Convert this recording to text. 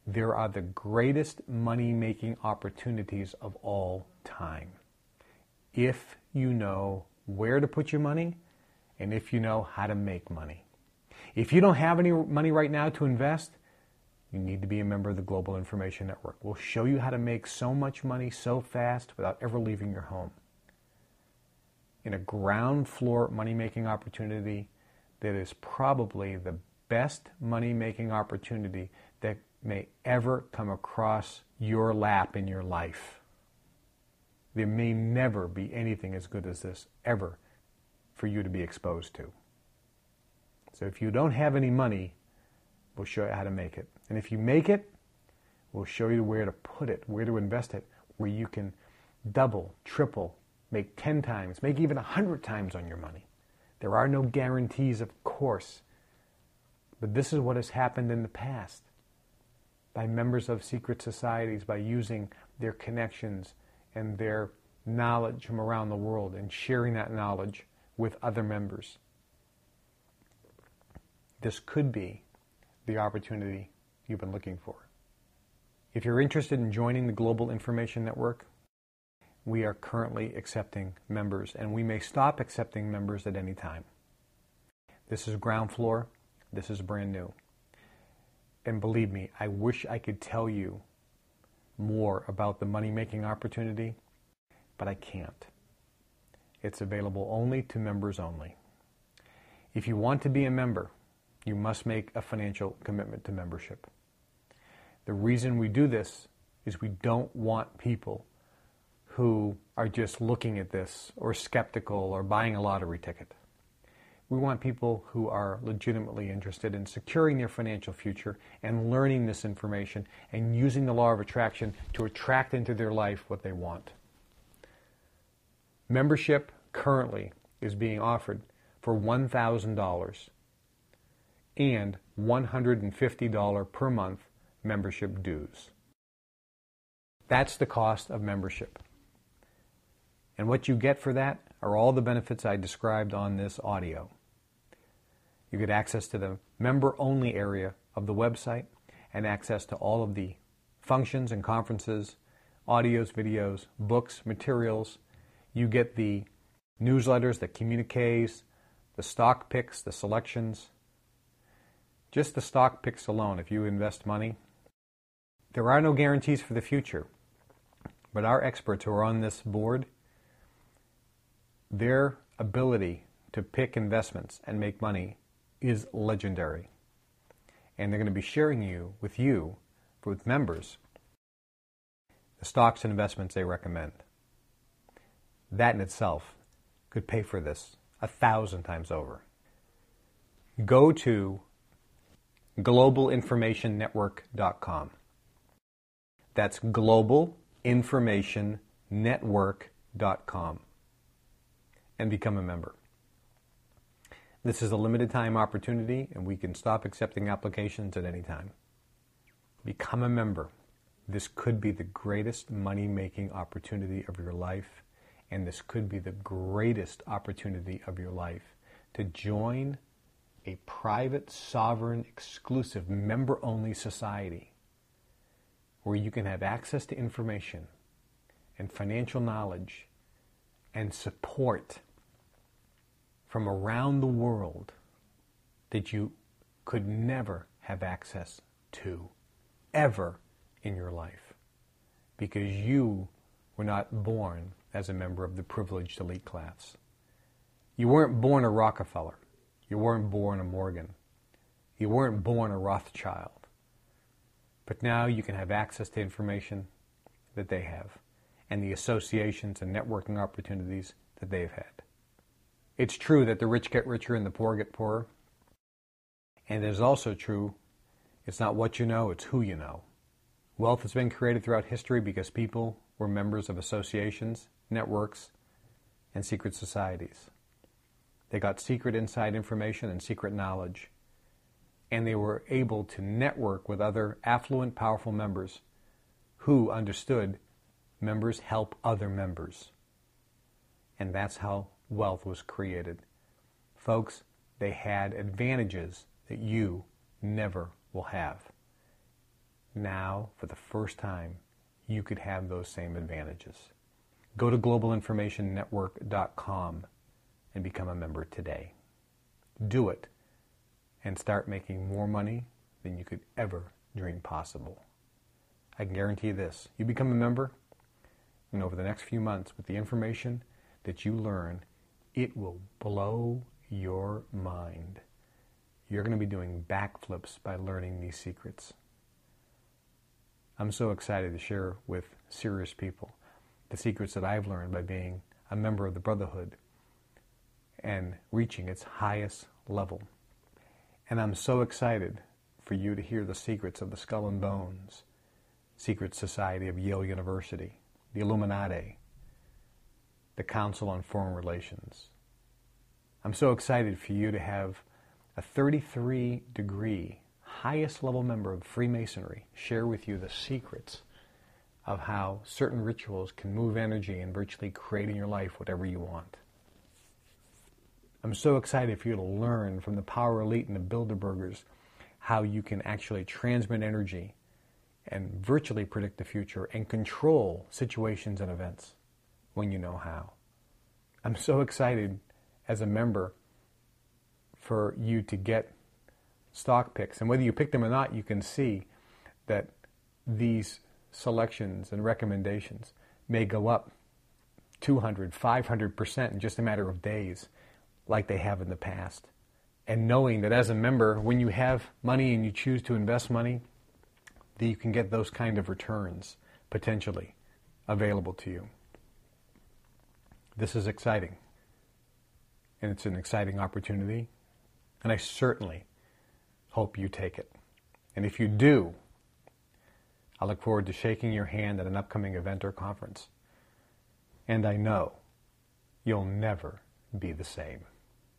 There are the greatest money-making opportunities of all time. If you know where to put your money and if you know how to make money. If you don't have any money right now to invest, you need to be a member of the Global Information Network. We'll show you how to make so much money so fast without ever leaving your home. In a ground floor money-making opportunity that is probably the best money-making opportunity that may ever come across your lap in your life. There may never be anything as good as this ever for you to be exposed to. So if you don't have any money, we'll show you how to make it. And if you make it, we'll show you where to put it, where to invest it, where you can double, triple, make 10 times, make even 100 times on your money. There are no guarantees, of course, but this is what has happened in the past by members of secret societies, by using their connections and their knowledge from around the world and sharing that knowledge with other members. This could be the opportunity you've been looking for. If you're interested in joining the Global Information Network, we are currently accepting members, and we may stop accepting members at any time. This is ground floor. This is brand new. And believe me, I wish I could tell you more about the money-making opportunity, but I can't. It's available only to members only. If you want to be a member, you must make a financial commitment to membership. The reason we do this is we don't want people who are just looking at this or skeptical or buying a lottery ticket. We want people who are legitimately interested in securing their financial future and learning this information and using the law of attraction to attract into their life what they want. Membership currently is being offered for $1,000 and $150 per month membership dues. That's the cost of membership. And what you get for that are all the benefits I described on this audio. You get access to the member-only area of the website and access to all of the functions and conferences, audios, videos, books, materials. You get the newsletters, the communiques, the stock picks, the selections. Just the stock picks alone, if you invest money. There are no guarantees for the future, but our experts who are on this board, their ability to pick investments and make money is legendary. And they're going to be sharing with members, the stocks and investments they recommend. That in itself could pay for this 1,000 times over. Go to globalinformationnetwork.com. That's globalinformationnetwork.com. And become a member. This is a limited time opportunity, and we can stop accepting applications at any time. Become a member. This could be the greatest money-making opportunity of your life, and this could be the greatest opportunity of your life to join a private, sovereign, exclusive, member-only society where you can have access to information and financial knowledge and support from around the world that you could never have access to ever in your life, because you were not born as a member of the privileged elite class. You weren't born a Rockefeller. You weren't born a Morgan. You weren't born a Rothschild. But now you can have access to information that they have and the associations and networking opportunities that they've had. It's true that the rich get richer and the poor get poorer. And it is also true, it's not what you know, it's who you know. Wealth has been created throughout history because people were members of associations, networks, and secret societies. They got secret inside information and secret knowledge. And they were able to network with other affluent, powerful members who understood members help other members. And that's how wealth was created. Folks, they had advantages that you never will have. now, for the first time, you could have those same advantages. Go to globalinformationnetwork.com and become a member today. Do it and start making more money than you could ever dream possible. I can guarantee this. You become a member, and over the next few months, with the information that you learn, it will blow your mind. You're going to be doing backflips by learning these secrets. I'm so excited to share with serious people the secrets that I've learned by being a member of the Brotherhood and reaching its highest level. And I'm so excited for you to hear the secrets of the Skull and Bones, Secret Society of Yale University, the Illuminati, the Council on Foreign Relations. I'm so excited for you to have a 33-degree, highest-level member of Freemasonry share with you the secrets of how certain rituals can move energy and virtually create in your life whatever you want. I'm so excited for you to learn from the Power Elite and the Bilderbergers how you can actually transmit energy and virtually predict the future and control situations and events when you know how. I'm so excited as a member for you to get stock picks. And whether you pick them or not, you can see that these selections and recommendations may go up 200, 500% in just a matter of days, like they have in the past. And knowing that as a member, when you have money and you choose to invest money, that you can get those kind of returns potentially available to you. This is exciting. And it's an exciting opportunity. And I certainly hope you take it. And if you do, I look forward to shaking your hand at an upcoming event or conference. And I know you'll never be the same.